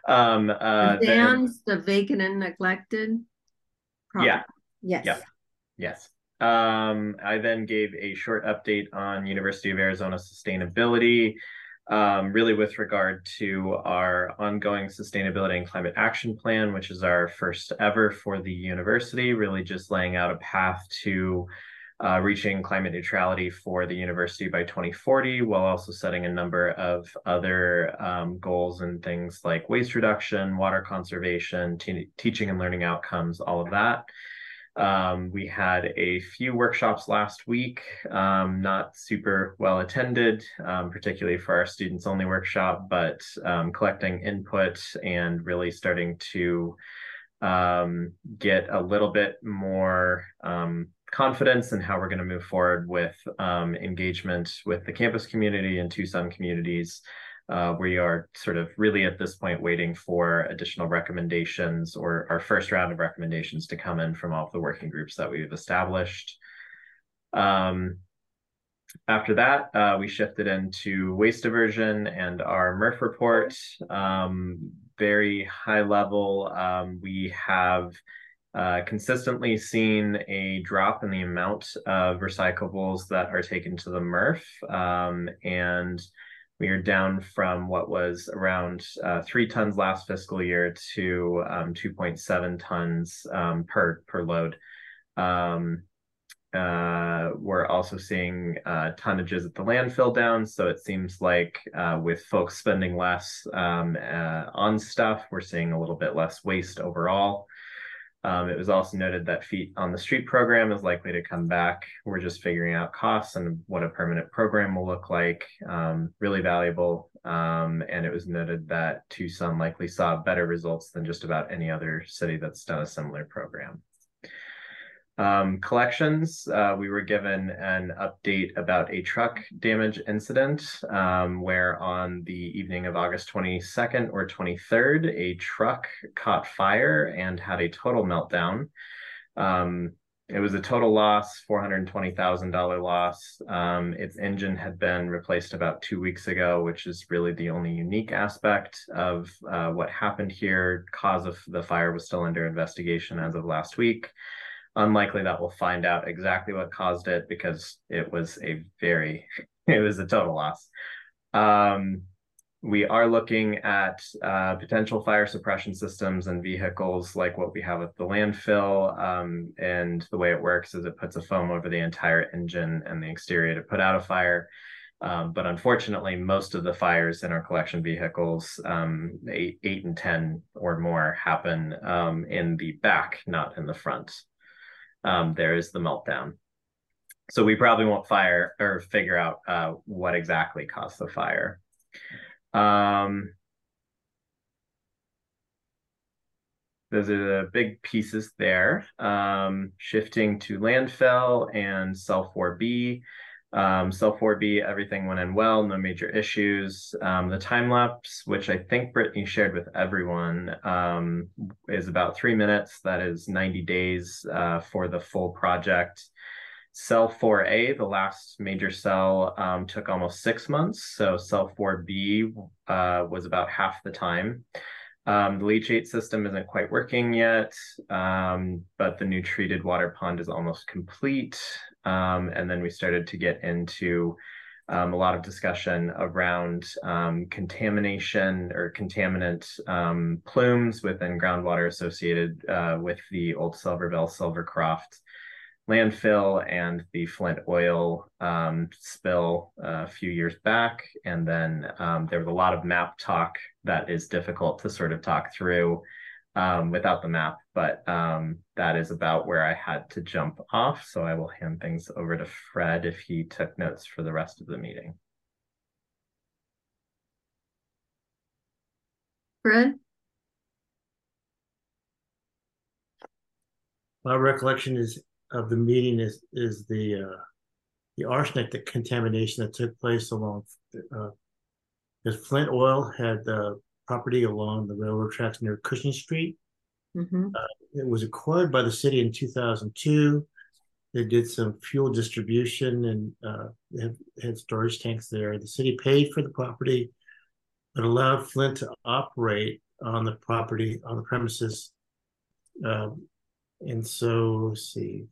The vacant and neglected property. Yeah. Yes. Yeah. Yes. I then gave a short update on University of Arizona sustainability, really with regard to our ongoing sustainability and climate action plan, which is our first ever for the university, really just laying out a path to reaching climate neutrality for the university by 2040, while also setting a number of other goals and things like waste reduction, water conservation, teaching and learning outcomes, all of that. We had a few workshops last week, not super well attended, particularly for our students only workshop, but collecting input and really starting to get a little bit more confidence in how we're going to move forward with engagement with the campus community and Tucson communities. We are sort of really at this point waiting for additional recommendations, or our first round of recommendations, to come in from all of the working groups that we've established. After that, we shifted into waste diversion and our MRF report. Very high level, we have consistently seen a drop in the amount of recyclables that are taken to the MRF, and we are down from what was around 3 tons last fiscal year to 2.7 tons per load. We're also seeing tonnages at the landfill down, so it seems like with folks spending less on stuff, we're seeing a little bit less waste overall. It was also noted that Feet on the Street program is likely to come back. We're just figuring out costs and what a permanent program will look like. Really valuable. And it was noted that Tucson likely saw better results than just about any other city that's done a similar program. Collections, we were given an update about a truck damage incident where on the evening of August 22nd or 23rd, a truck caught fire and had a total meltdown. It was a total loss, $420,000 loss. Its engine had been replaced about 2 weeks ago, which is really the only unique aspect of what happened here. Cause of the fire was still under investigation as of last week. Unlikely that we'll find out exactly what caused it, because it was a total loss. We are looking at potential fire suppression systems and vehicles like what we have at the landfill. And the way it works is it puts a foam over the entire engine and the exterior to put out a fire. But unfortunately, most of the fires in our collection vehicles, 8 and 10 or more, happen in the back, not in the front. There is the meltdown. So we probably won't figure out what exactly caused the fire. Those are the big pieces there. Shifting to landfill and cell 4B. Cell 4B, everything went in well, no major issues. The time lapse, which I think Brittany shared with everyone, is about 3 minutes. That is 90 days for the full project. Cell 4A, the last major cell, took almost 6 months. So cell 4B was about half the time. The leachate system isn't quite working yet, but the new treated water pond is almost complete. And then we started to get into a lot of discussion around contamination or contaminant plumes within groundwater associated with the old Silverville Silvercroft landfill and the Flint oil spill a few years back. And then there was a lot of map talk that is difficult to sort of talk through without the map, but that is about where I had to jump off. So I will hand things over to Fred if he took notes for the rest of the meeting. Fred? My recollection of the meeting is the arsenic contamination that took place along because Flint Oil had the property along the railroad tracks near Cushing Street. Mm-hmm. It was acquired by the city in 2002. They did some fuel distribution and they had storage tanks there. The city paid for the property, but allowed Flint to operate on the property, on the premises. And so, let's see,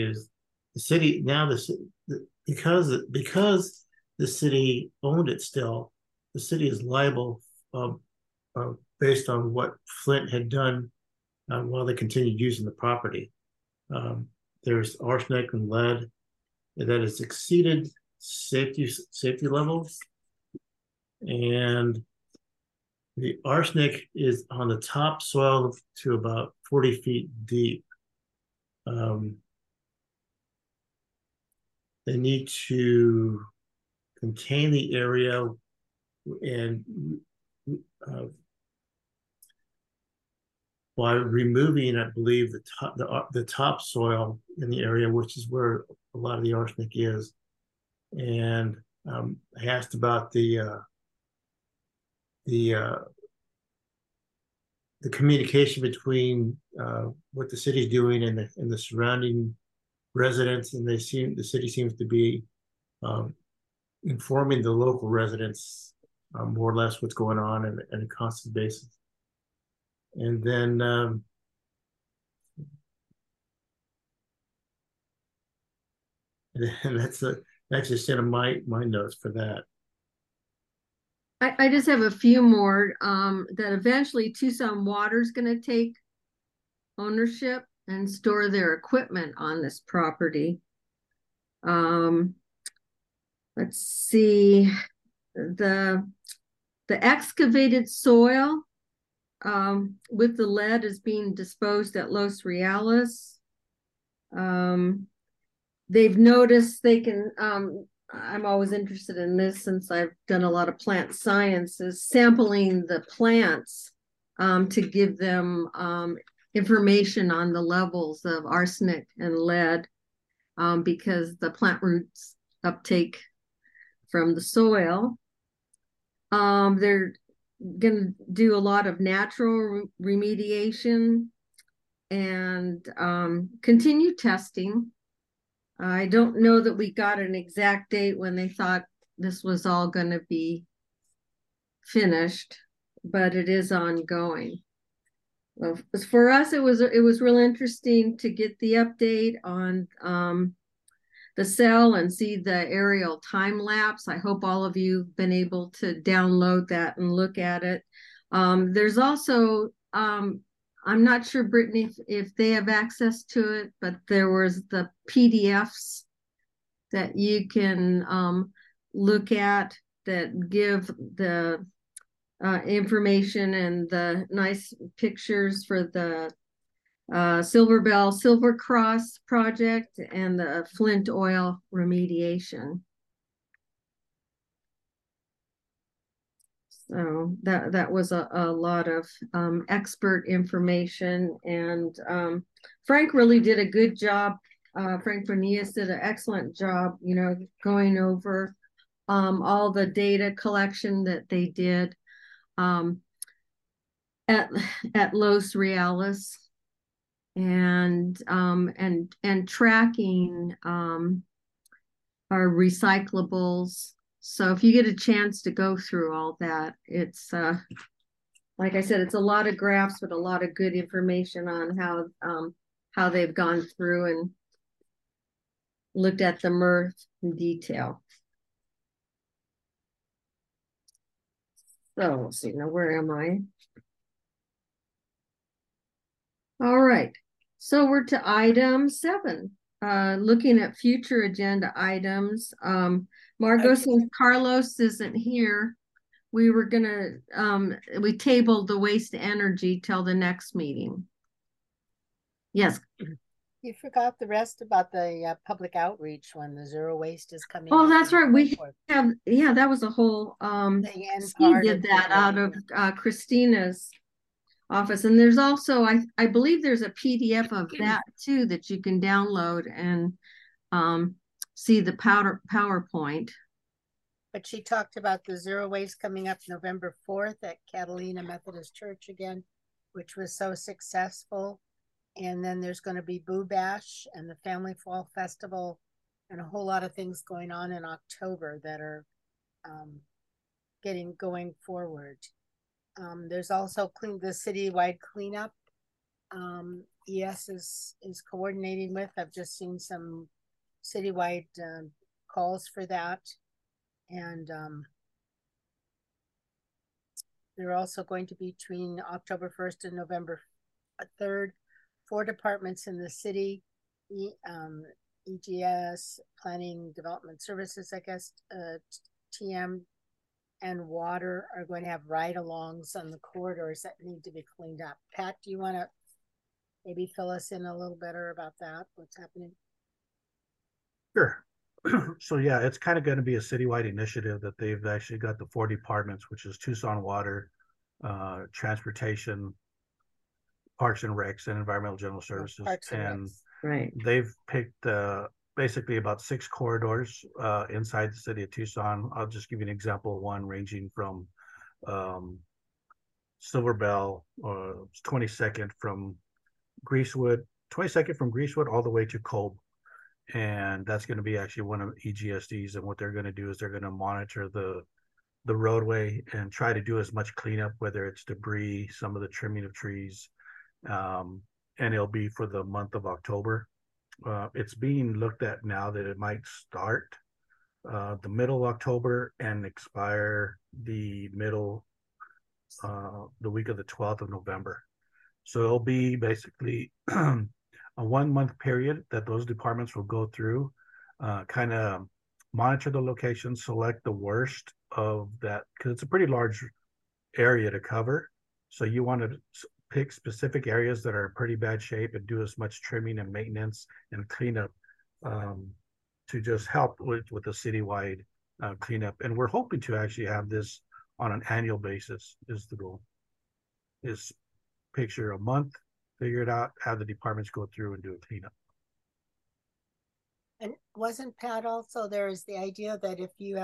because the city owned it still, the city is liable based on what Flint had done while they continued using the property. There's arsenic and lead that has exceeded safety levels, and the arsenic is on the top soil to about 40 feet deep. They need to contain the area and by removing, I believe, the topsoil in the area, which is where a lot of the arsenic is. And I asked about the communication between what the city's doing and the surrounding residents, and the city seems to be informing the local residents more or less what's going on on a constant basis. And then and that's just in my notes for that. I just have a few more that eventually Tucson Water is going to take ownership and store their equipment on this property. Let's see, the excavated soil with the lead is being disposed at Los Reales. They've noticed they can, I'm always interested in this since I've done a lot of plant science, is sampling the plants to give them information on the levels of arsenic and lead because the plant roots uptake from the soil. They're going to do a lot of natural remediation and continue testing. I don't know that we got an exact date when they thought this was all going to be finished, but it is ongoing. Well, for us, it was real interesting to get the update on the cell and see the aerial time lapse. I hope all of you have been able to download that and look at it. There's also I'm not sure, Brittany, if they have access to it, but there was the PDFs that you can look at that give the information and the nice pictures for the Silverville Silvercross project and the Flint oil remediation. So that was a lot of expert information, and Frank really did a good job. Frank Bonias did an excellent job, going over all the data collection that they did um, at Los Reales, and tracking our recyclables. So if you get a chance to go through all that, it's like I said, it's a lot of graphs with a lot of good information on how they've gone through and looked at the MRF in detail. So let's see, now where am I? All right, so we're to item 7. Looking at future agenda items. Margot, since Carlos isn't here, we were gonna we tabled the waste energy till the next meeting. Yes. You forgot the rest about the public outreach when the zero waste is coming. Oh, that's right. We have, yeah, that was a whole Steve did that out of Christina's office. And there's also, I believe there's a PDF of that too that you can download and see the PowerPoint. But she talked about the zero waste coming up November 4th at Catalina Methodist Church again, which was so successful. And then there's going to be Boo Bash and the Family Fall Festival and a whole lot of things going on in October that are going forward. There's also the citywide cleanup. ES is coordinating with. I've just seen some citywide calls for that. And they're also going to be between October 1st and November 3rd. 4 departments in the city, EGS, Planning Development Services, I guess, TM, and Water are going to have ride-alongs on the corridors that need to be cleaned up. Pat, do you want to maybe fill us in a little better about that, what's happening? Sure. So yeah, it's kind of going to be a citywide initiative that they've actually got the 4 departments, which is Tucson Water, Transportation, Parks and Recs, and Environmental General Services. And right, they've picked basically about 6 corridors inside the city of Tucson. I'll just give you an example of one ranging from Silver Bell, 22nd from Greasewood all the way to Kolb. And that's going to be actually one of EGSDs. And what they're going to do is they're going to monitor the roadway and try to do as much cleanup, whether it's debris, some of the trimming of trees, and it'll be for the month of October. It's being looked at now that it might start the middle of October and expire the week of the 12th of November. So it'll be basically a 1-month period that those departments will go through, kind of monitor the location, select the worst of that, because it's a pretty large area to cover. So you want to pick specific areas that are in pretty bad shape and do as much trimming and maintenance and cleanup to just help with the citywide cleanup. And we're hoping to actually have this on an annual basis is the goal. Is picture a month, figure it out, have the departments go through and do a cleanup. And wasn't Pat also, there is the idea that if you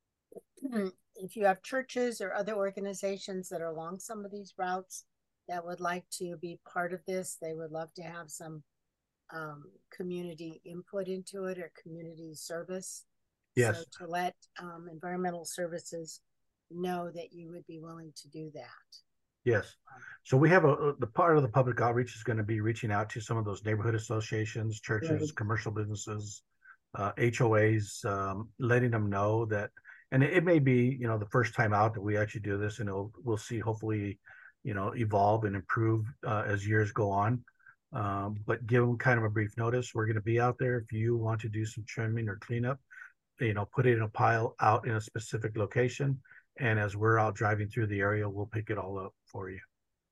have churches or other organizations that are along some of these routes that would like to be part of this, they would love to have some community input into it or community service. Yes. So to let environmental services know that you would be willing to do that. Yes. So we have the part of the public outreach is going to be reaching out to some of those neighborhood associations, churches, right, commercial businesses, HOAs, letting them know that, and it may be, the first time out that we actually do this, and we'll see, hopefully, evolve and improve as years go on. But give them kind of a brief notice. We're going to be out there. If you want to do some trimming or cleanup, put it in a pile out in a specific location. And as we're out driving through the area, we'll pick it all up for you.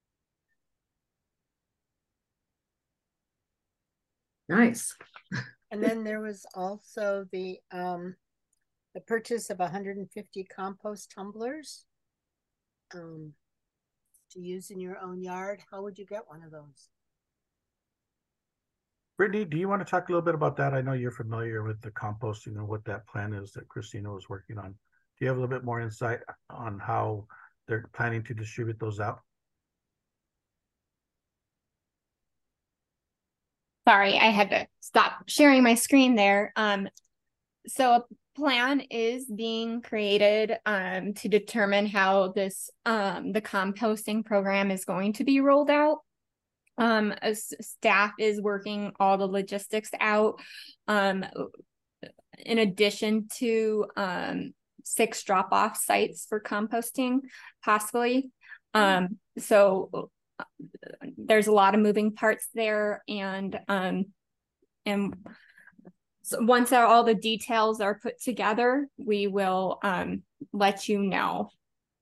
Nice. And then there was also the purchase of 150 compost tumblers. to use in your own yard, how would you get one of those? Brittany, do you want to talk a little bit about that? I know you're familiar with the composting and what that plan is that Christina was working on. Do you have a little bit more insight on how they're planning to distribute those out? Sorry, I had to stop sharing my screen there. So a plan is being created to determine how this the composting program is going to be rolled out. As staff is working all the logistics out. In addition to 6 drop-off sites for composting, possibly. So there's a lot of moving parts there, and so once all the details are put together, we will let you know.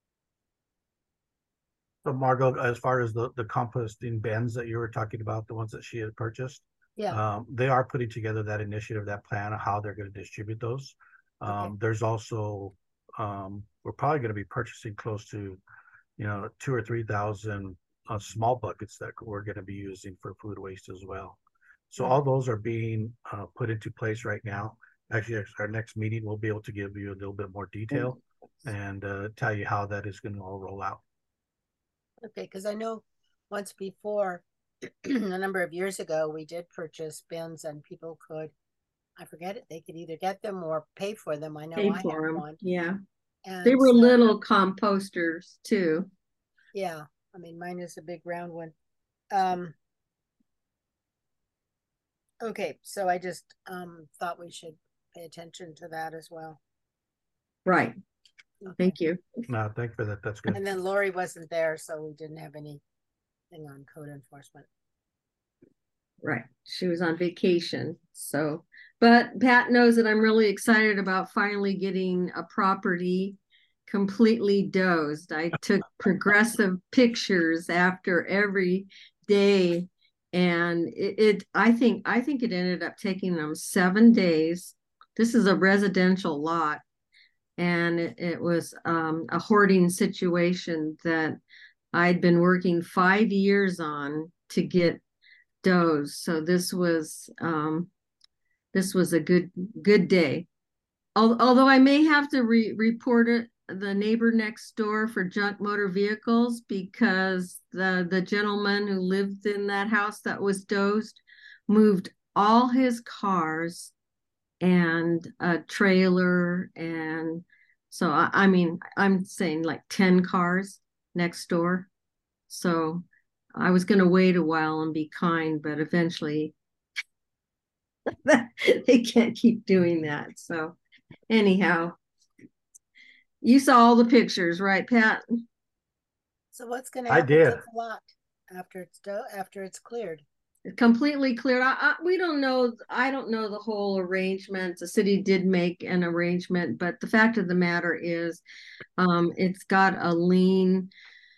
So Margot, as far as the composting bins that you were talking about, the ones that she had purchased, Yeah. they are putting together that initiative, that plan of how they're going to distribute those. Okay. There's also, we're probably going to be purchasing close to, 2,000 or 3,000 small buckets that we're going to be using for food waste as well. So all those are being put into place right now. Actually, our next meeting, we'll be able to give you a little bit more detail and tell you how that is going to all roll out. Okay, because I know once before, a number of years ago, we did purchase bins and people could, I forget it, they could either get them or pay for them. I know Pay I for have them. one. Yeah. And They were so, little composters too. yeah, I mean, mine is a big round one. Okay, so I just thought we should pay attention to that as well. Right. Okay. Thank you. No, thank you for that. That's good. And then Lori wasn't there, so we didn't have anything on code enforcement. Right. She was on vacation. So, but Pat knows that I'm really excited about finally getting a property completely dozed. I took progressive pictures after every day, and I think it ended up taking them 7 days. This is a residential lot, and it was a hoarding situation that I'd been working 5 years on to get dozed. So this was a good day. Although I may have to report it the neighbor next door for junk motor vehicles, because the gentleman who lived in that house that was dozed moved all his cars and a trailer, and so I mean I'm saying like 10 cars next door. So I was going to wait a while and be kind, but eventually they can't keep doing that. So anyhow, you saw all the pictures, right, Pat? So what's going to I happen did. to the lot after it's cleared? Completely cleared. We don't know. I don't know the whole arrangement. The city did make an arrangement, but the fact of the matter is, it's got a lien.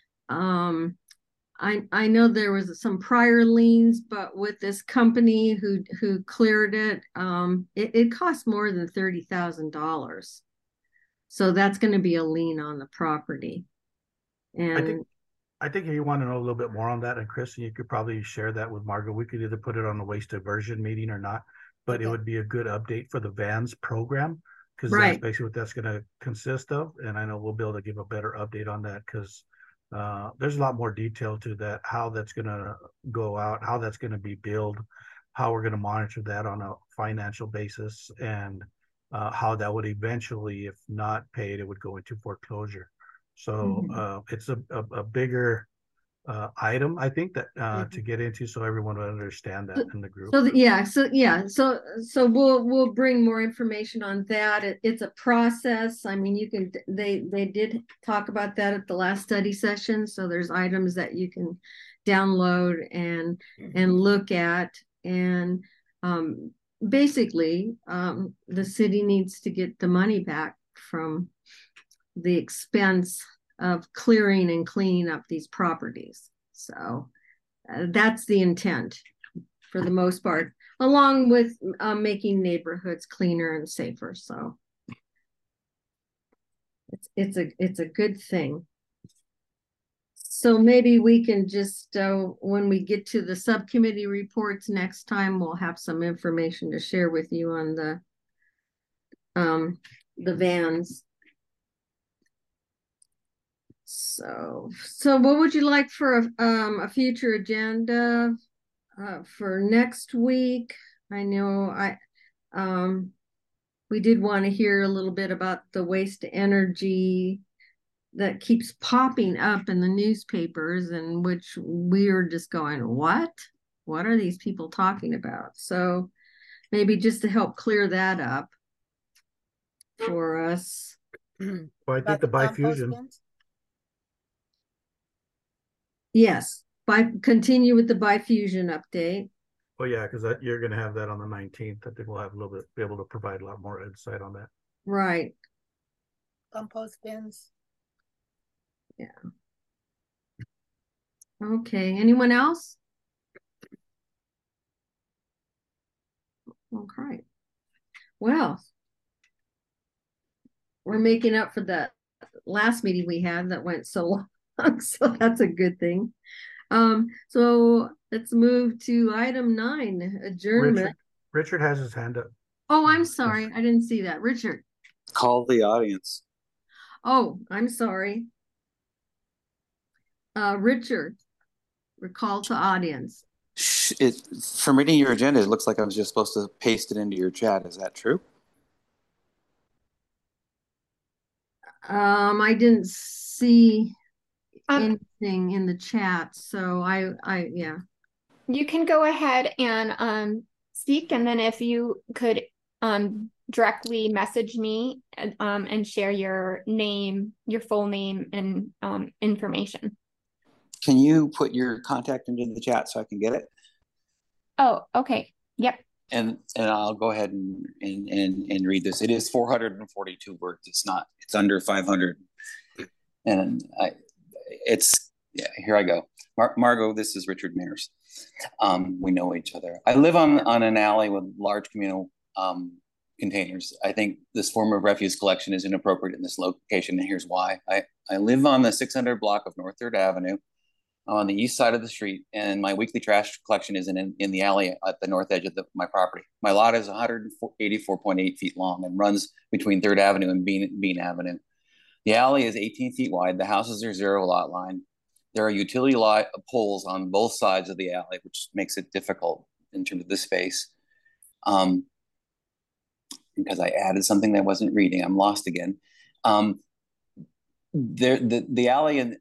I know there was some prior liens, but with this company who cleared it, it cost more than $30,000. So that's going to be a lien on the property. And I think if you want to know a little bit more on that, and Chris, you could probably share that with Margot. We could either put it on the waste diversion meeting or not, but Okay. it would be a good update for the VANS program, because Right. that's basically what that's going to consist of. And I know we'll be able to give a better update on that, because there's a lot more detail to that, how that's going to go out, how that's going to be billed, how we're going to monitor that on a financial basis, and how that would eventually, if not paid, it would go into foreclosure. So it's a bigger item, I think, that to get into, so everyone would understand that in the group. So we'll bring more information on that. It's a process. I mean, they did talk about that at the last study session. So there's items that you can download and look at, and basically the city needs to get the money back from the expense of clearing and cleaning up these properties. So that's the intent for the most part, along with making neighborhoods cleaner and safer. So it's a good thing. So maybe we can just, when we get to the subcommittee reports next time, we'll have some information to share with you on the vans. So what would you like for a future agenda for next week? I know we did want to hear a little bit about the waste to energy that keeps popping up in the newspapers, and which we're just going, what are these people talking about? So maybe just to help clear that up for us. Well, I think the bifusion. Yes, continue with the bifusion update. Well, yeah, because you're going to have that on the 19th. I think we'll have be able to provide a lot more insight on that. Right. Compost bins. Yeah. Okay. Anyone else? Okay. Well, we're making up for the last meeting we had that went so long, so that's a good thing. So let's move to item 9, adjournment. Richard has his hand up. Oh, I'm sorry. I didn't see that. Richard. Call the audience. Oh, I'm sorry. Richard, recall to audience. From reading your agenda, it looks like I was just supposed to paste it into your chat. Is that true? I didn't see anything in the chat, so yeah. You can go ahead and speak, and then if you could directly message me and share your name, your full name, and information. Can you put your contact into the chat so I can get it? Oh, okay. Yep. And I'll go ahead and read this. It is 442 words. It's under 500. And here I go. Margot, this is Richard Mears. We know each other. I live on an alley with large communal containers. I think this form of refuse collection is inappropriate in this location, and here's why. I live on the 600 block of North 3rd Avenue on the east side of the street, and my weekly trash collection is in the alley at the north edge of my property. My lot is 184.8 feet long and runs between 3rd Avenue and Bean Avenue. The alley is 18 feet wide. The houses are 0 lot line. There are utility poles on both sides of the alley, which makes it difficult in terms of the space. Because I added something that I wasn't reading, I'm lost again. The alley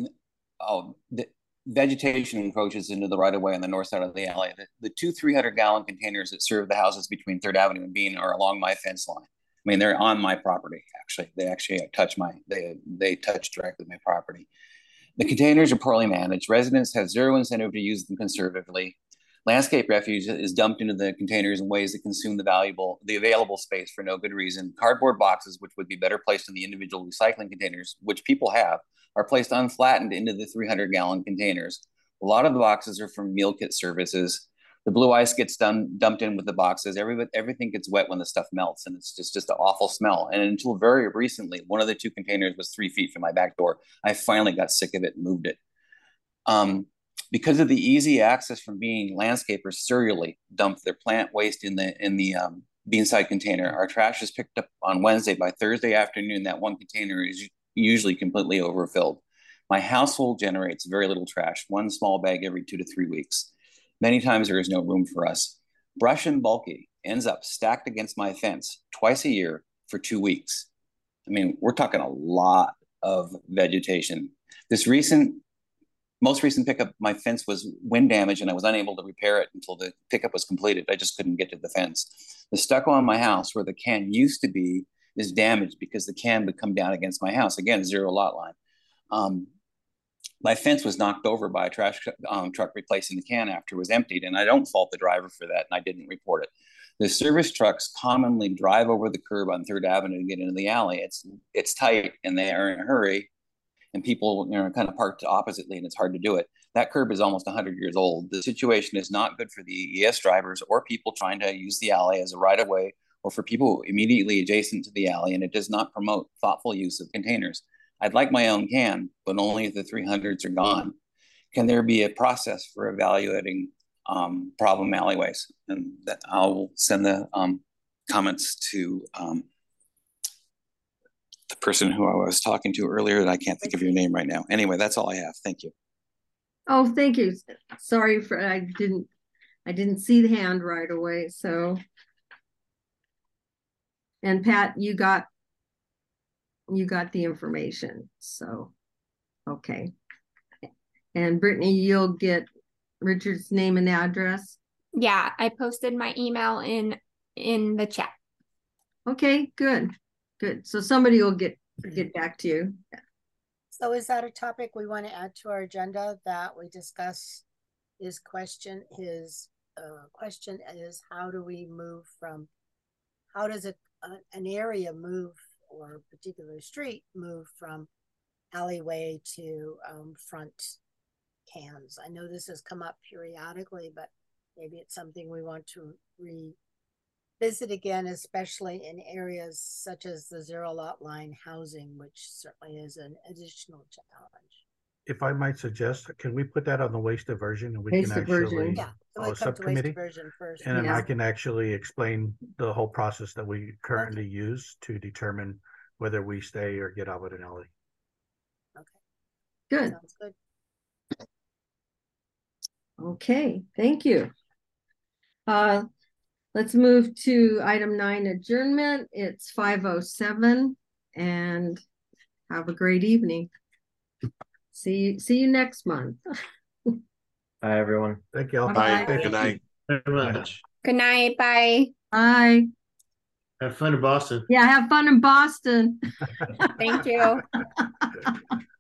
the vegetation encroaches into the right of way on the north side of the alley. The 2 300-gallon containers that serve the houses between 3rd Avenue and Bean are along my fence line. I mean, they're on my property. Actually, they touch they touch directly my property. The containers are poorly managed. Residents have 0 incentive to use them conservatively. Landscape refuse is dumped into the containers in ways that consume the available space for no good reason. Cardboard boxes, which would be better placed in the individual recycling containers, which people have, are placed unflattened into the 300-gallon containers. A lot of the boxes are from meal kit services. The blue ice gets dumped in with the boxes. Everything gets wet when the stuff melts, and it's just an awful smell. And until very recently, one of the 2 containers was 3 feet from my back door. I finally got sick of it and moved it. Because of the easy access from Bean, landscapers serially dump their plant waste in the Beanside container. Our trash is picked up on Wednesday. By Thursday afternoon, that one container is usually completely overfilled. My household generates very little trash, 1 small bag every 2 to 3 weeks. Many times there is no room for us. Brush and bulky ends up stacked against my fence twice a year for 2 weeks. I mean, we're talking a lot of vegetation. This most recent pickup, my fence was wind damaged and I was unable to repair it until the pickup was completed. I just couldn't get to the fence. The stucco on my house where the can used to be is damaged because the can would come down against my house. Again, 0 lot line. My fence was knocked over by a trash truck replacing the can after it was emptied, and I don't fault the driver for that, and I didn't report it. The service trucks commonly drive over the curb on 3rd Avenue to get into the alley. It's tight, and they are in a hurry, and people kind of parked oppositely, and it's hard to do it. That curb is almost 100 years old. The situation is not good for the ES drivers or people trying to use the alley as a right-of-way or for people immediately adjacent to the alley, and it does not promote thoughtful use of containers. I'd like my own can, but only if the 300s are gone. Can there be a process for evaluating problem alleyways? And that I'll send the comments to the person who I was talking to earlier, that I can't think of your name right now. Anyway, that's all I have. Thank you. Oh, thank you. Sorry for I didn't see the hand right away. So, and Pat, you got the information. So, okay. And Brittany, you'll get Richard's name and address. Yeah, I posted my email in the chat. Okay, good. So somebody will get back to you. So is that a topic we want to add to our agenda that we discuss? His question is how do we move from, how does an area move, or a particular street move from alleyway to front cans? I know this has come up periodically, but maybe it's something we want to revisit again, especially in areas such as the zero lot line housing, which certainly is an additional challenge. If I might suggest, can we put that on the waste diversion, and we can actually, yeah, so subcommittee, first. and I can actually explain the whole process that we currently use to determine whether we stay or get out of an alley. Okay, good. Sounds good. Okay, thank you. Let's move to item 9, adjournment. It's 5:07, and have a great evening. See you next month. Bye, everyone. Thank you all. Bye. Bye. Good night. Very much. Good night. Bye. Bye. Have fun in Boston. Yeah, have fun in Boston. Thank you.